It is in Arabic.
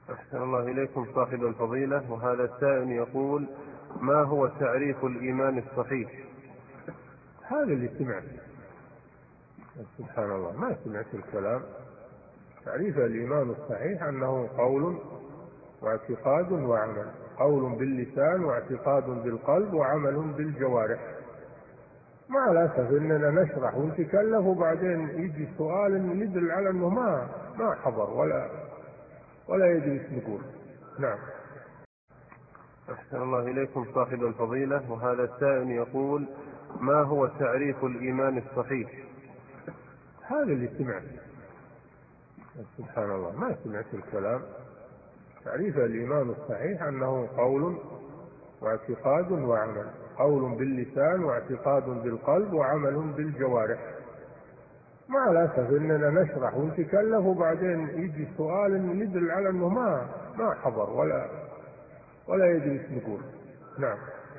أحسن الله إليكم صاحب الفضيلة، وهذا السائل يقول: ما هو تعريف الإيمان الصحيح؟ هذا اللي سمعت. سبحان الله، ما سمعت الكلام. تعريف الإيمان الصحيح أنه قول واعتقاد وعمل، قول باللسان واعتقاد بالقلب وعمل بالجوارح. مع الأسف إننا نشرح ونتكلف وبعدين يجي سؤال يدل على أنه ما حضر ولا يدري ايش نقول. نعم. أحسن الله إليكم صاحب الفضيلة، وهذا السائل يقول: ما هو تعريف الإيمان الصحيح؟ هذا اللي سمعت. سبحان الله، ما سمعت الكلام. تعريف الإيمان الصحيح أنه قول واعتقاد وعمل، قول باللسان واعتقاد بالقلب وعمل بالجوارح. مع الأسف إننا نشرح ونتكلف وبعدين يجي سؤال يدل على أنه ما حضر ولا يدري ايش نقول. نعم.